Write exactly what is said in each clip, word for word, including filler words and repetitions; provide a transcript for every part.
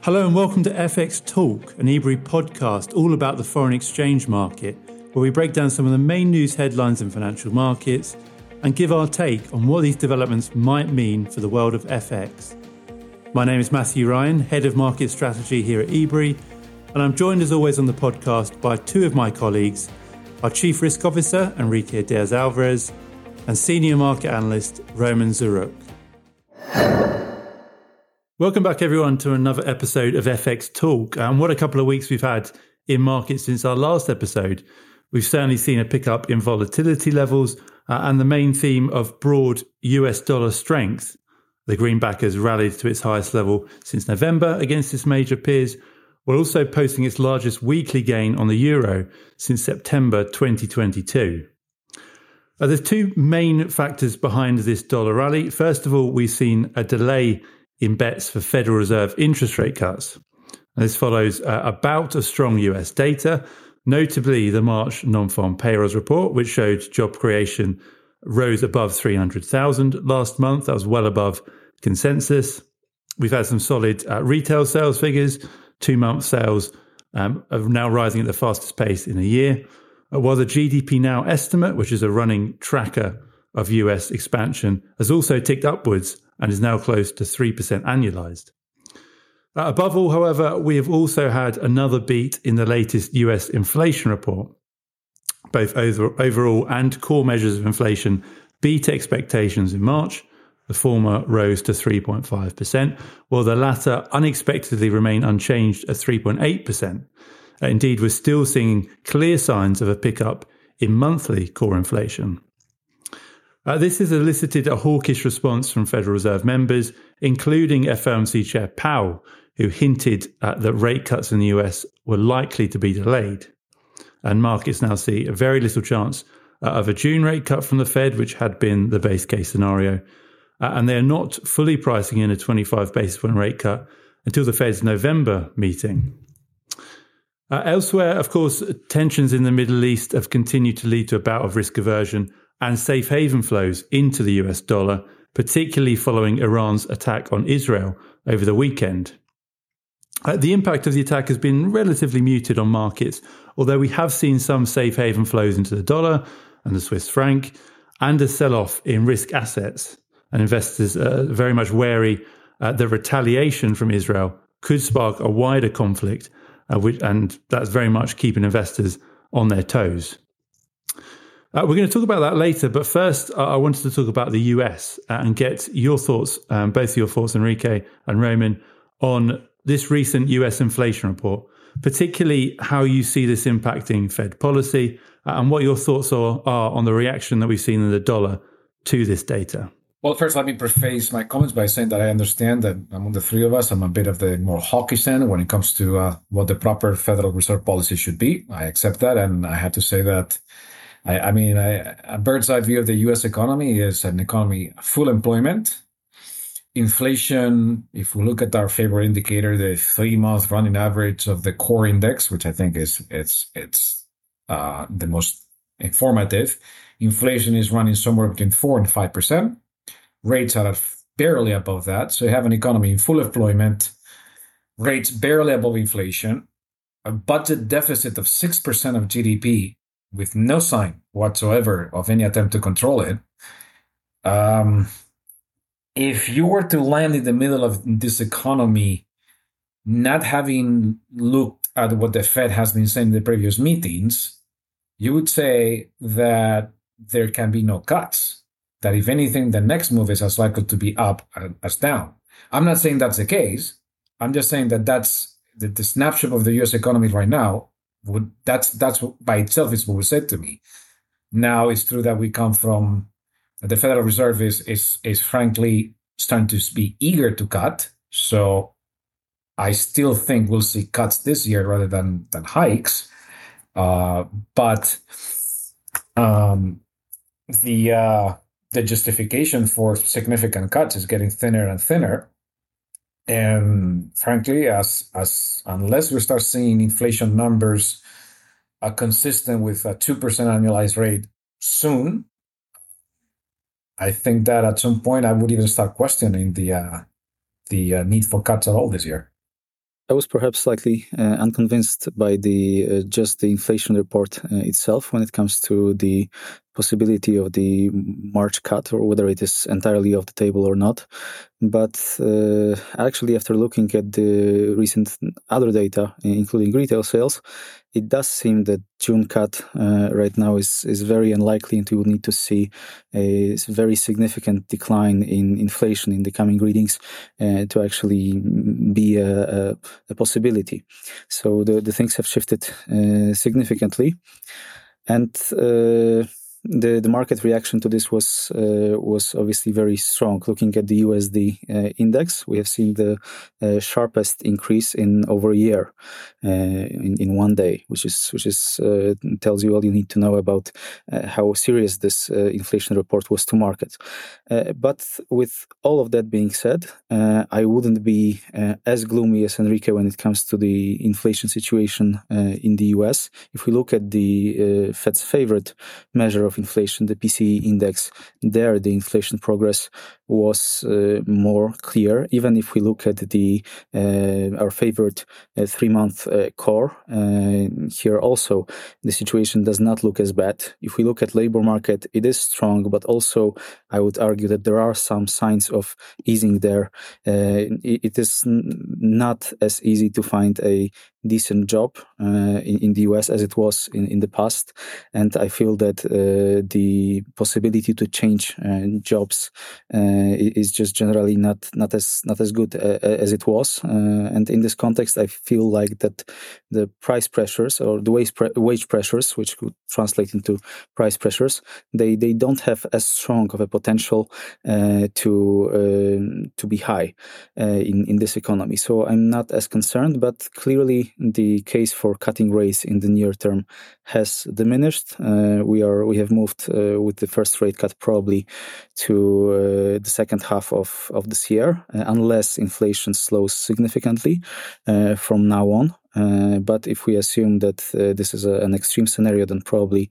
Hello and welcome to F X Talk, an eBree podcast all about the foreign exchange market, where we break down some of the main news headlines in financial markets and give our take on what these developments might mean for the world of F X. My name is Matthew Ryan, Head of Market Strategy here at eBree, and I'm joined as always on the podcast by two of my colleagues, our Chief Risk Officer, Enrique Diaz-Alvarez, and Senior Market Analyst, Roman Zaruk. Welcome back, everyone, to another episode of F X Talk. And what a couple of weeks we've had in markets since our last episode. We've certainly seen a pickup in volatility levels uh, and the main theme of broad U S dollar strength. The greenback has rallied to its highest level since November against its major peers, while also posting its largest weekly gain on the euro since September twenty twenty-two. Uh, there's two main factors behind this dollar rally. First of all, we've seen a delay in bets for Federal Reserve interest rate cuts. And this follows uh, a bout of strong U S data, notably the March non-farm payrolls report, which showed job creation rose above three hundred thousand last month. That was well above consensus. We've had some solid uh, retail sales figures. Two-month sales um, are now rising at the fastest pace in a year, uh, while the G D P Now estimate, which is a running tracker of U S expansion, has also ticked upwards and is now close to three percent annualized. Uh, above all, however, we have also had another beat in the latest U S inflation report. Both over, overall and core measures of inflation beat expectations in March. The former rose to three point five percent, while the latter unexpectedly remained unchanged at three point eight percent. Uh, indeed, we're still seeing clear signs of a pickup in monthly core inflation. Uh, this has elicited a hawkish response from Federal Reserve members, including F O M C Chair Powell, who hinted uh, that rate cuts in the U S were likely to be delayed. And markets now see a very little chance uh, of a June rate cut from the Fed, which had been the base case scenario. Uh, and they are not fully pricing in a twenty-five basis point rate cut until the Fed's November meeting. Uh, elsewhere, of course, tensions in the Middle East have continued to lead to a bout of risk aversion and safe haven flows into the U S dollar, particularly following Iran's attack on Israel over the weekend. Uh, the impact of the attack has been relatively muted on markets, although we have seen some safe haven flows into the dollar and the Swiss franc, and a sell-off in risk assets. And investors are very much wary uh, that retaliation from Israel could spark a wider conflict, uh, which, and that's very much keeping investors on their toes. Uh, we're going to talk about that later, but first uh, I wanted to talk about the U S uh, and get your thoughts, um, both your thoughts, Enrique and Roman, on this recent U S inflation report, particularly how you see this impacting Fed policy uh, and what your thoughts are, are on the reaction that we've seen in the dollar to this data. Well, first, let me preface my comments by saying that I understand that among the three of us, I'm a bit of the more hawkish end when it comes to uh, what the proper Federal Reserve policy should be. I accept that, and I have to say that I, I mean, I, a bird's eye view of the U S economy is an economy full employment. Inflation, if we look at our favorite indicator, the three-month running average of the core index, which I think is it's it's uh, the most informative, inflation is running somewhere between four and five percent. Rates are barely above that. So you have an economy in full employment, rates barely above inflation, a budget deficit of six percent of G D P, with no sign whatsoever of any attempt to control it. Um, if you were to land in the middle of this economy, not having looked at what the Fed has been saying in the previous meetings, you would say that there can be no cuts. That if anything, the next move is as likely to be up as down. I'm not saying that's the case. I'm just saying that that's the, the snapshot of the U S economy right now. Would, that's that's by itself is what was said to me. Now it's true that we come from the Federal Reserve is is is frankly starting to be eager to cut. So I still think we'll see cuts this year rather than than hikes. Uh, but um, the uh, the justification for significant cuts is getting thinner and thinner. And frankly, as as unless we start seeing inflation numbers uh, consistent with a two percent annualized rate soon, I think that at some point I would even start questioning the uh, the uh, need for cuts at all this year. I was perhaps slightly uh, unconvinced by the uh, just the inflation report uh, itself when it comes to the possibility of the March cut, or whether it is entirely off the table or not. But uh, actually, after looking at the recent other data, including retail sales, it does seem that June cut uh, right now is, is very unlikely, and we will need to see a very significant decline in inflation in the coming readings uh, to actually be a, a, a possibility. So the, the things have shifted uh, significantly. And uh, The, the market reaction to this was uh, was obviously very strong. Looking at the U S D uh, index, we have seen the uh, sharpest increase in over a year uh, in, in one day, which is which is uh, tells you all you need to know about uh, how serious this uh, inflation report was to market. Uh, but with all of that being said, uh, I wouldn't be uh, as gloomy as Enrique when it comes to the inflation situation uh, in the U S. If we look at the uh, Fed's favorite measure of inflation, the P C E index, there the inflation progress was uh, more clear. Even if we look at the uh, our favorite uh, three-month uh, core, uh, here also the situation does not look as bad. If we look at labor market, it is strong, but also I would argue that there are some signs of easing there. Uh, it, it is n- not as easy to find a decent job uh, in, in the U S as it was in, in the past. And I feel that uh, the possibility to change uh, jobs uh, is just generally not, not as not as good uh, as it was. Uh, and in this context, I feel like that the price pressures or the wage, pre- wage pressures, which could translate into price pressures, they, they don't have as strong of a potential uh, to uh, to be high uh, in, in this economy. So I'm not as concerned, but clearly the case for cutting rates in the near term has diminished. Uh, we are we have moved uh, with the first rate cut probably to uh, the second half of, of this year, uh, unless inflation slows significantly uh, from now on. Uh, but if we assume that uh, this is a, an extreme scenario, then probably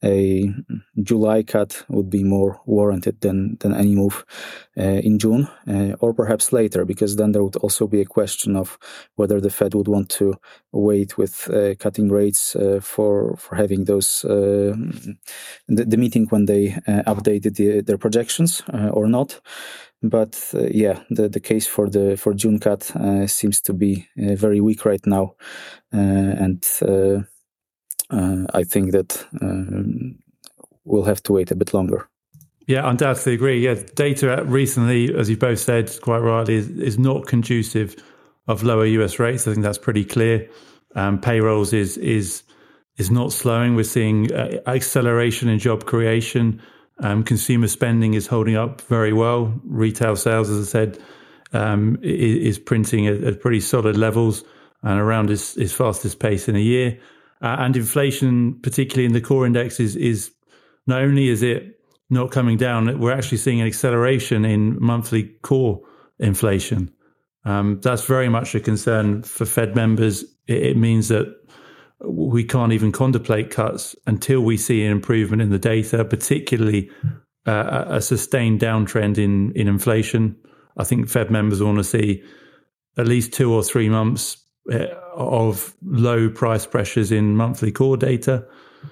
a July cut would be more warranted than, than any move uh, in June, uh, or perhaps later, because then there would also be a question of whether the Fed would want to wait with uh, cutting rates uh, for for having those uh, the, the meeting when they uh, updated the, their projections uh, or not. But uh, yeah, the, the case for the for June cut uh, seems to be uh, very weak right now, uh, and uh, uh, I think that uh, we'll have to wait a bit longer. Yeah, undoubtedly agree. Yeah, data recently, as you both said quite rightly, is, is not conducive of lower U S rates. I think that's pretty clear. Um, payrolls is is is not slowing. We're seeing uh, acceleration in job creation. Um, consumer spending is holding up very well. Retail sales, as I said, um, is, is printing at, at pretty solid levels and around its, its fastest pace in a year. Uh, and inflation, particularly in the core index, is, is not only is it not coming down, we're actually seeing an acceleration in monthly core inflation. Um, that's very much a concern for Fed members. It, it means that we can't even contemplate cuts until we see an improvement in the data, particularly uh, a sustained downtrend in, in inflation. I think Fed members want to see at least two or three months of low price pressures in monthly core data.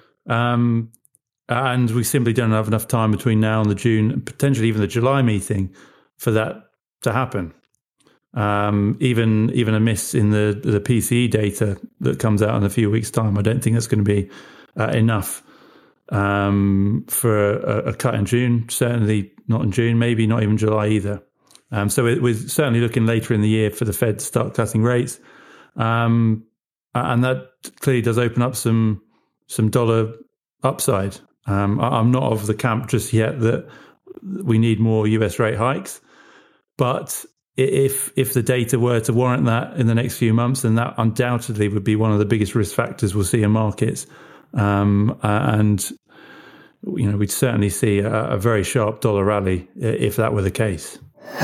Um, and we simply don't have enough time between now and the June, potentially even the July meeting, for that to happen. Um, even even a miss in the, the P C E data that comes out in a few weeks' time, I don't think that's going to be uh, enough um, for a, a cut in June. Certainly not in June, maybe not even July either. Um, so it, we're certainly looking later in the year for the Fed to start cutting rates. Um, and that clearly does open up some some dollar upside. Um, I, I'm not of the camp just yet that we need more U S rate hikes, but If if the data were to warrant that in the next few months, then that undoubtedly would be one of the biggest risk factors we'll see in markets. Um, and, you know, we'd certainly see a, a very sharp dollar rally if that were the case.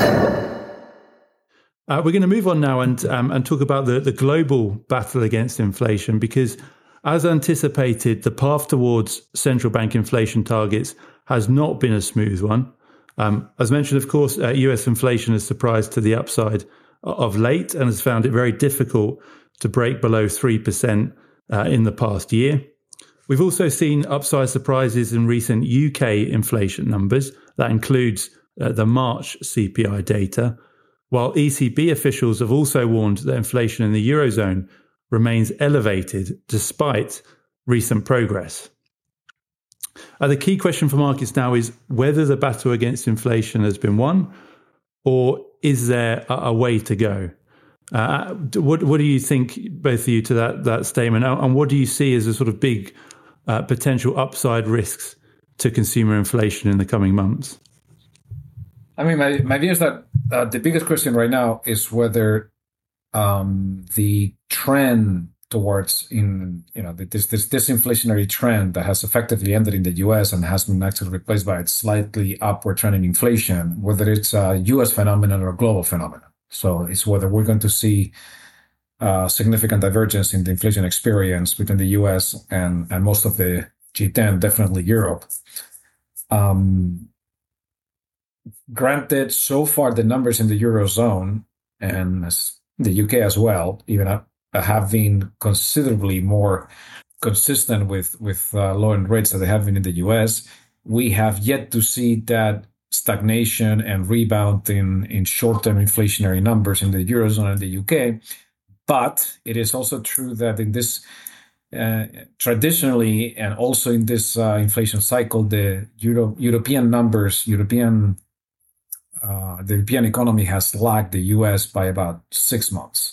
Uh, we're going to move on now and um, and talk about the, the global battle against inflation, because as anticipated, the path towards central bank inflation targets has not been a smooth one. Um, as mentioned, of course, uh, U S inflation has surprised to the upside of late and has found it very difficult to break below three percent uh, in the past year. We've also seen upside surprises in recent U K inflation numbers. That includes uh, the March C P I data, while E C B officials have also warned that inflation in the Eurozone remains elevated despite recent progress. Uh, the key question for markets now is whether the battle against inflation has been won, or is there a, a way to go? Uh, what, what do you think, both of you, to that, that statement? And what do you see as a sort of big uh, potential upside risks to consumer inflation in the coming months? I mean, my, my view is that uh, the biggest question right now is whether um, the trend towards in you know this this disinflationary trend that has effectively ended in the U S and has been actually replaced by a slightly upward trend in inflation, whether it's a U S phenomenon or a global phenomenon. So it's whether we're going to see uh, significant divergence in the inflation experience between the U S and and most of the G ten, definitely Europe. Um, granted, so far the numbers in the Eurozone and the U K as well, even up, have been considerably more consistent with, with uh, low rates that they have been in the U S. We have yet to see that stagnation and rebound in, in short-term inflationary numbers in the Eurozone and the U K. But it is also true that in this, uh, traditionally, and also in this uh, inflation cycle, the Euro- European numbers, European, uh, the European economy has lagged the U S by about six months.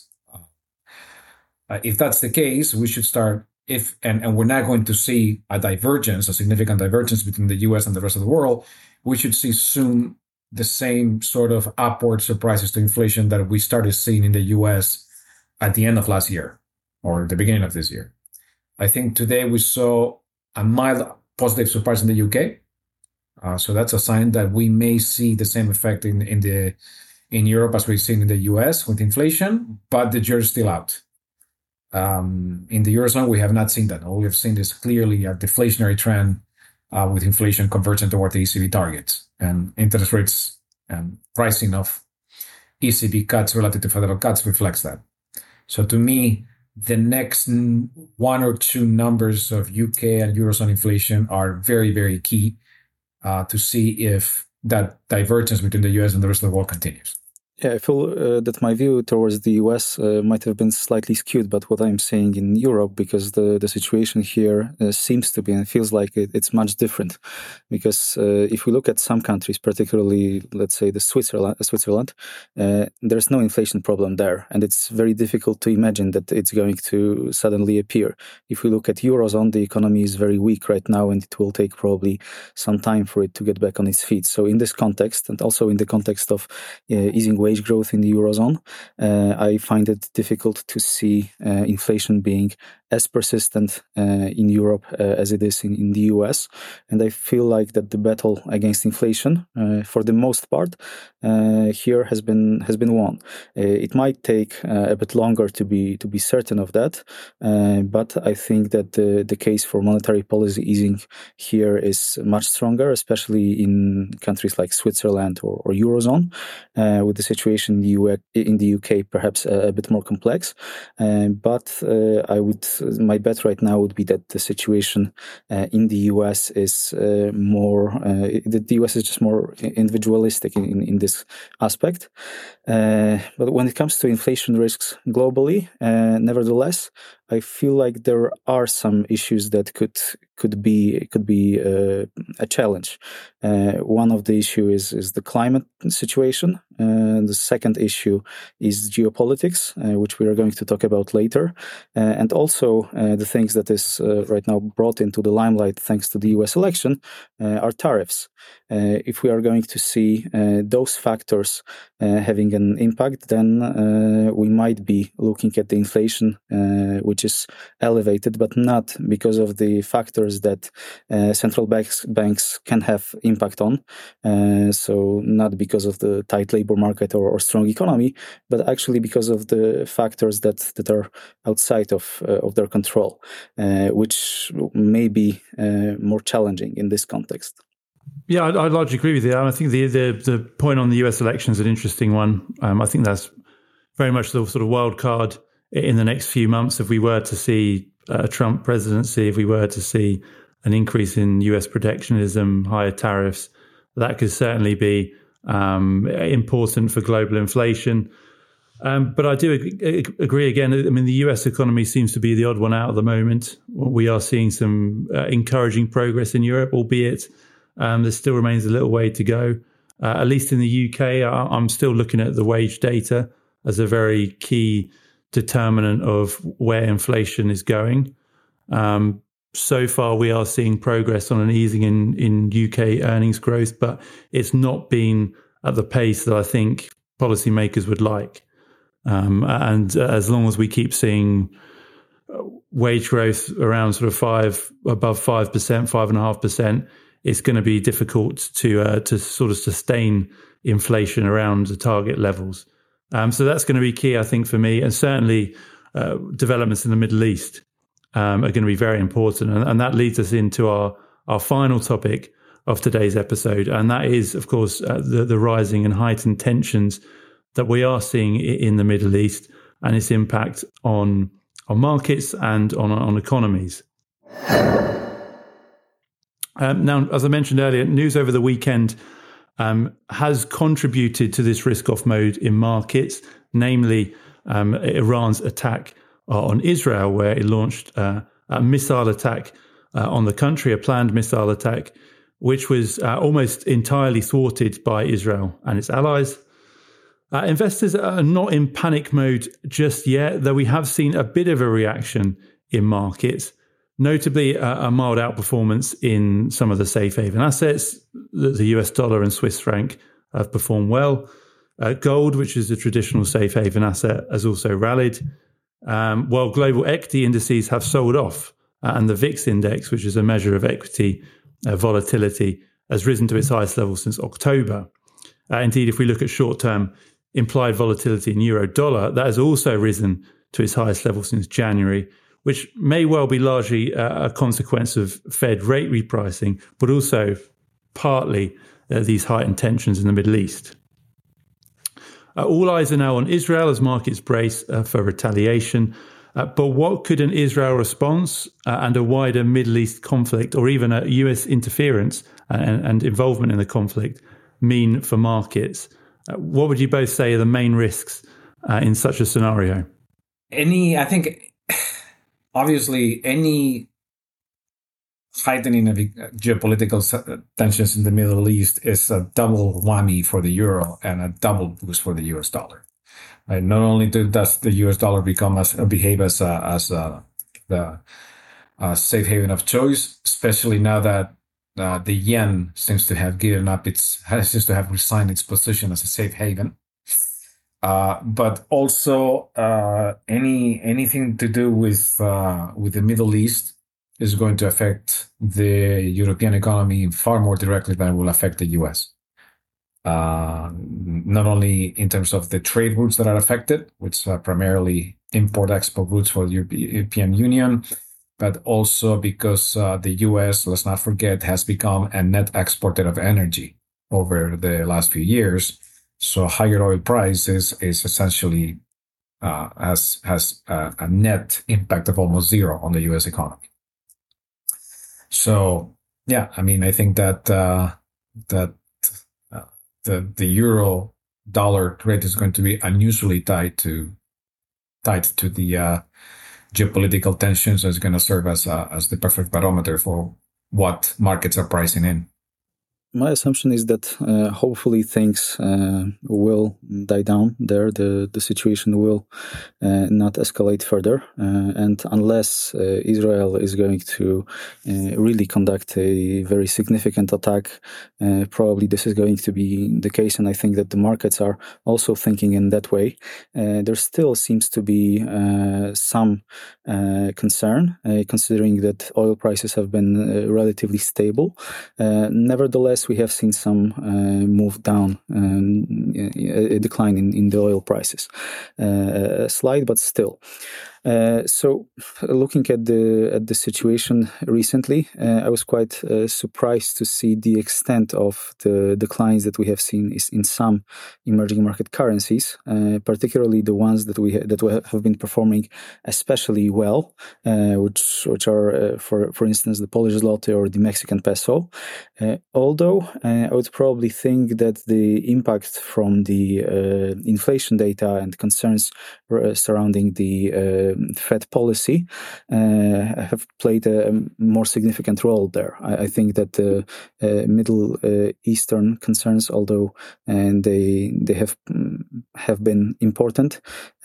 Uh, if that's the case, we should start, if and, and we're not going to see a divergence, a significant divergence between the U S and the rest of the world, we should see soon the same sort of upward surprises to inflation that we started seeing in the U S at the end of last year or the beginning of this year. I think today we saw a mild positive surprise in the U K. Uh, so that's a sign that we may see the same effect in, in, the, in Europe as we've seen in the U S with inflation, but the jury's still out. Um, in the Eurozone, we have not seen that. All we've seen is clearly a deflationary trend uh, with inflation converging toward the E C B targets and interest rates and pricing of E C B cuts relative to federal cuts reflects that. So to me, the next one or two numbers of U K and Eurozone inflation are very, very key uh, to see if that divergence between the U S and the rest of the world continues. Yeah, I feel uh, that my view towards the U S uh, might have been slightly skewed, but what I'm saying in Europe, because the, the situation here uh, seems to be and feels like it, it's much different. Because uh, if we look at some countries, particularly, let's say, the Switzerland, Switzerland uh, there's no inflation problem there. And it's very difficult to imagine that it's going to suddenly appear. If we look at Eurozone, the economy is very weak right now, and it will take probably some time for it to get back on its feet. So in this context, and also in the context of uh, easing wage growth in the Eurozone, uh, I find it difficult to see uh, inflation being as persistent uh, in Europe uh, as it is in, in the U S. And I feel like that the battle against inflation, uh, for the most part, uh, here has been has been won. Uh, it might take uh, a bit longer to be to be certain of that, uh, but I think that the the case for monetary policy easing here is much stronger, especially in countries like Switzerland or, or Eurozone, uh, with the situation in the, U S, in the U K perhaps a, a bit more complex. Uh, but uh, I would. My bet right now would be that the situation uh, in the U S is uh, more, uh, the, the U S is just more individualistic in, in, in this aspect. Uh, but when it comes to inflation risks globally, uh, nevertheless, I feel like there are some issues that could could be could be uh, a challenge. Uh, one of the issue is is the climate situation. Uh, the second issue is geopolitics, uh, which we are going to talk about later, uh, and also uh, the things that is uh, right now brought into the limelight thanks to the U S election uh, are tariffs. Uh, if we are going to see uh, those factors uh, having an impact, then uh, we might be looking at the inflation, uh, which is elevated, but not because of the factors that uh, central banks banks can have impact on. Uh, so not because of the tight labor market or, or strong economy, but actually because of the factors that, that are outside of uh, of their control, uh, which may be uh, more challenging in this context. Yeah, I, I largely agree with you. I think the, the the point on the U S election is an interesting one. Um, I think that's very much the sort of wild card in the next few months. If we were to see a Trump presidency, if we were to see an increase in U S protectionism, higher tariffs, that could certainly be um, important for global inflation. Um, but I do ag- agree again. I mean, the U S economy seems to be the odd one out at the moment. We are seeing some uh, encouraging progress in Europe, albeit um, there still remains a little way to go. Uh, at least in the U K, I- I'm still looking at the wage data as a very key determinant of where inflation is going. Um, so far, we are seeing progress on an easing in, in U K earnings growth, but it's not been at the pace that I think policymakers would like. Um, and as long as we keep seeing wage growth around sort of five, above five percent, five and a half percent, it's going to be difficult to uh, to sort of sustain inflation around the target levels. Um, so that's going to be key, I think, for me, and certainly uh, developments in the Middle East um, are going to be very important, and, and that leads us into our our final topic of today's episode, and that is, of course, uh, the the rising and heightened tensions that we are seeing in the Middle East and its impact on on markets and on on economies. Um, now, as I mentioned earlier, news over the weekend um, has contributed to this risk-off mode in markets, namely um, Iran's attack on Israel, where it launched uh, a missile attack uh, on the country, a planned missile attack, which was uh, almost entirely thwarted by Israel and its allies. Uh, investors are not in panic mode just yet, though we have seen a bit of a reaction in markets, notably uh, a mild outperformance in some of the safe haven assets. The, the U S dollar and Swiss franc have performed well. Uh, gold, which is a traditional safe haven asset, has also rallied, um, while global equity indices have sold off. Uh, and the V I X index, which is a measure of equity uh, volatility, has risen to its highest level since October. Uh, indeed, if we look at short-term implied volatility in euro dollar, that has also risen to its highest level since January, which may well be largely uh, a consequence of Fed rate repricing, but also partly uh, these heightened tensions in the Middle East. Uh, all eyes are now on Israel as markets brace uh, for retaliation. Uh, but what could an Israel response uh, and a wider Middle East conflict, or even a U S interference and, and involvement in the conflict, mean for markets? Uh, what would you both say are the main risks uh, in such a scenario? Any, I think, obviously, any heightening of geopolitical tensions in the Middle East is a double whammy for the euro and a double boost for the U S dollar. Right? Not only does the U S dollar become as behave as a, as a, the a safe haven of choice, especially now that Uh, the yen seems to have given up its, seems to have resigned its position as a safe haven. Uh, but also, uh, any anything to do with uh, with the Middle East is going to affect the European economy far more directly than it will affect the U S. Uh, not only in terms of the trade routes that are affected, which are primarily import-export routes for the European Union, but also because uh, the U S, let's not forget, has become a net exporter of energy over the last few years. So higher oil prices is essentially uh, has has a, a net impact of almost zero on the U S economy. So yeah, I mean, I think that uh, that uh, the the euro dollar rate is going to be unusually tied to tied to the uh, geopolitical tensions is going to serve as a, as the perfect barometer for what markets are pricing in. My assumption is that uh, hopefully things uh, will die down there. The, the situation will uh, not escalate further. Uh, and unless uh, Israel is going to uh, really conduct a very significant attack, uh, probably this is going to be the case. And I think that the markets are also thinking in that way. Uh, there still seems to be uh, some uh, concern, uh, considering that oil prices have been uh, relatively stable. Uh, nevertheless, we have seen some uh, move down, um, a decline in, in the oil prices. Uh, a slight, but still. Uh, so, looking at the at the situation recently, uh, I was quite uh, surprised to see the extent of the declines that we have seen is in some emerging market currencies, uh, particularly the ones that we ha- that have been performing especially well, uh, which which are uh, for for instance the Polish zloty or the Mexican peso. Uh, although uh, I would probably think that the impact from the uh, inflation data and concerns uh, surrounding the uh, Fed policy uh, have played a more significant role there. I, I think that the uh, Middle uh, Eastern concerns, although and they they have have been important,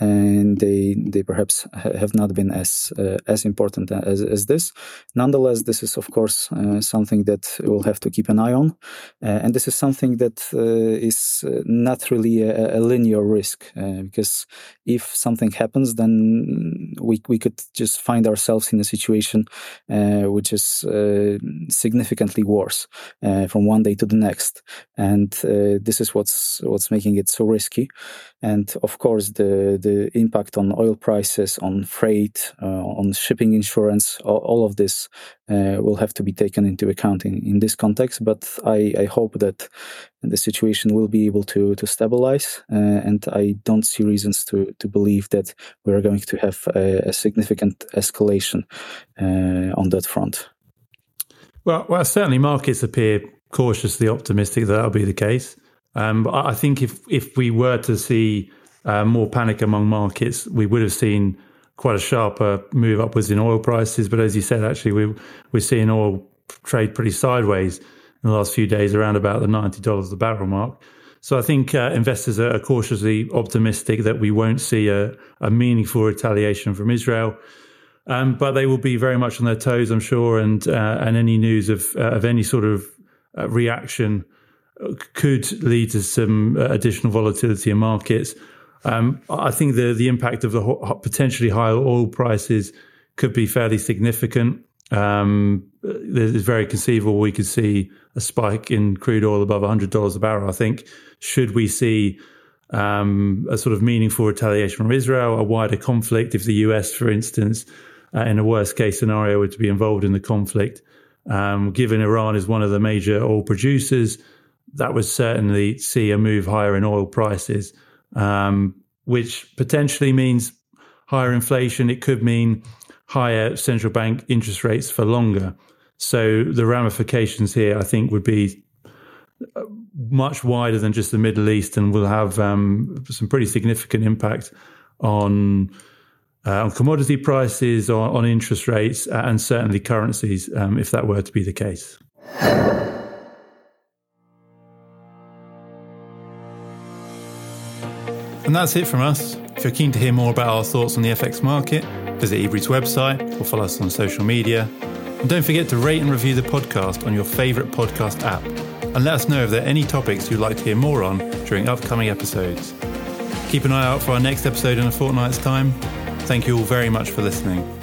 and they they perhaps have not been as uh, as important as as this. Nonetheless, this is of course uh, something that we'll have to keep an eye on, uh, and this is something that uh, is not really a, a linear risk uh, because if something happens, then we we could just find ourselves in a situation uh, which is uh, significantly worse uh, from one day to the next, and uh, this is what's what's making it so risky. And of course, the the impact on oil prices, on freight, uh, on shipping insurance, all, all of this uh, will have to be taken into account in, in this context. But I, I hope that the situation will be able to to stabilize, uh, and I don't see reasons to to believe that we are going to have a, a significant escalation uh, on that front. Well, well, certainly markets appear cautiously optimistic that that'll be the case. Um, but I think if if we were to see uh, more panic among markets, we would have seen quite a sharper move upwards in oil prices. But as you said, actually, we, we're seeing oil trade pretty sideways in the last few days, around about the ninety dollars a barrel mark. So I think uh, investors are cautiously optimistic that we won't see a, a meaningful retaliation from Israel. Um, but they will be very much on their toes, I'm sure, and uh, and any news of uh, of any sort of uh, reaction could lead to some additional volatility in markets. Um, I think the the impact of the ho- potentially higher oil prices could be fairly significant. Um, it's very conceivable we could see a spike in crude oil above one hundred dollars a barrel. I think should we see um, a sort of meaningful retaliation from Israel, a wider conflict, if the U S, for instance, uh, in a worst case scenario, were to be involved in the conflict, um, given Iran is one of the major oil producers, that would certainly see a move higher in oil prices, um, which potentially means higher inflation. It could mean higher central bank interest rates for longer. So the ramifications here, I think, would be much wider than just the Middle East, and will have um, some pretty significant impact on uh, on commodity prices, on, on interest rates, and certainly currencies, um, if that were to be the case. And that's it from us. If you're keen to hear more about our thoughts on the F X market, visit eBrief's website or follow us on social media. And don't forget to rate and review the podcast on your favourite podcast app. And let us know if there are any topics you'd like to hear more on during upcoming episodes. Keep an eye out for our next episode in a fortnight's time. Thank you all very much for listening.